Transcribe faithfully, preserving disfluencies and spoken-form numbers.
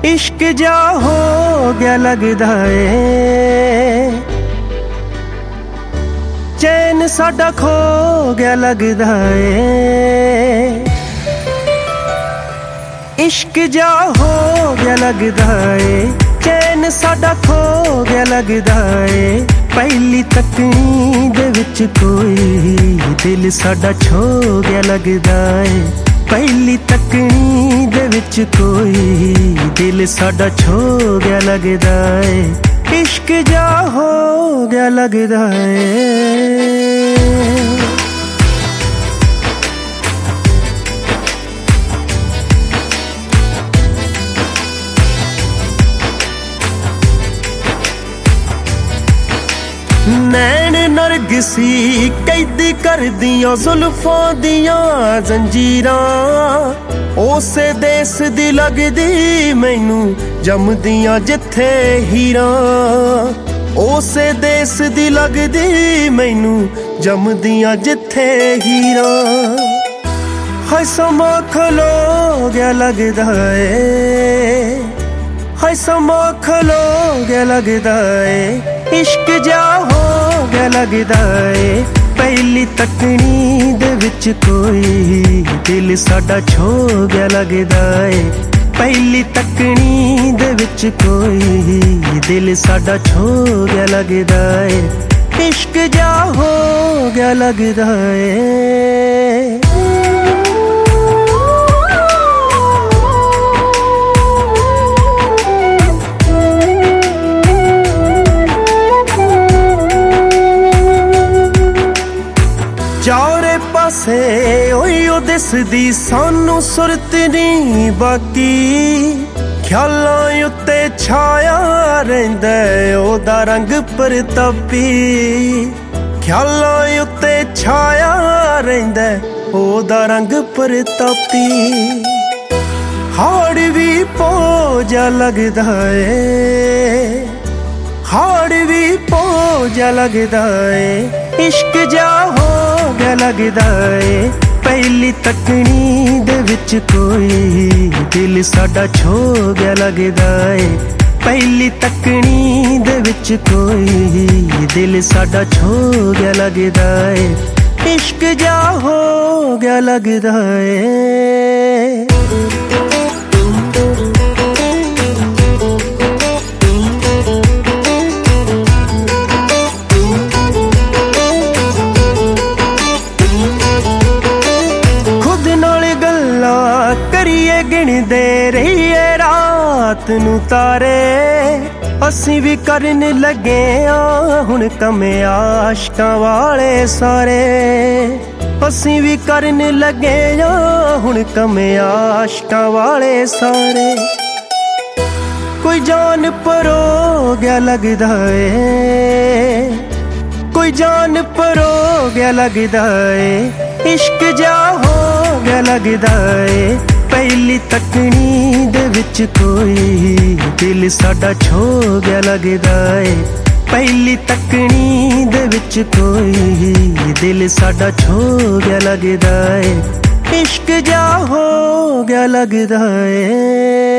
इश्क जा हो गया लगदा ए, चैन साडा खो गया लगदा ए। इश्क जा हो गया लगदा ए, चैन साडा खो गया लगदा ए। पहली तकनी दे विच कोई दिल साडा छो गया लगदा ए। पहली तकनी दे विच कोई दिल साडा छो गया लगदा ए। इश्क जा हो गया लगदा ए। नैन नरगिसी कैदी कर दियां जुल्फां दियां जंजीरां। उसे देस दी लगदी मैनू जमदियां जिथे हीरां। उसे देस दी लगदी मैनू जमदियां जिथे हीरां। हाय समा खलो गया लगदा ए, हाय समा खलो गया लगदा ए। इश्क जा हो गया लगदा ए, पहली तकनी दे विच कोई दिल साडा छो गया लगदा ए। पहली तकनी दे विच कोई दिल साडा छो गया लगदा ए। इश्क जा हो गया लगदा ए। चारे पासे ओयो दिसदी सानू सुरत नी बाकी। ख्यालां उत्ते छाया रहिंदा ओदा रंग परतापी। ख्यालां उत्ते छाया रहिंदा ओदा रंग परतापी। हाड़ भी पो जा लगदा ए, हाड़ भी पो जा लगदा ए। इश्क जा हो गया लगदा ए, पहली तकनी दे विच कोई दिल साडा छो गया लगदा ए। पहली तकनी दे विच कोई दिल साडा छो गया लगदा ए। इश्क जा हो गया लगदा ए। करिए गिनदे रहिए रात नू तारे। असी भी करन लगे आ हुण कमे आशकां वाले सारे। असी भी करन लगे आ हुण कमे आशकां वाले सारे। कोई जान परो गया लगदा ए, कोई जान परो गया लगदा ए। इश्क जा हो गया लगदा ए, पहली तकनी दे विच कोई दिल साडा छो गया लगदा ए। पहली तकनी दे विच कोई दिल साडा छो गया लगदा ए। इश्क जा हो गया लगदा ए।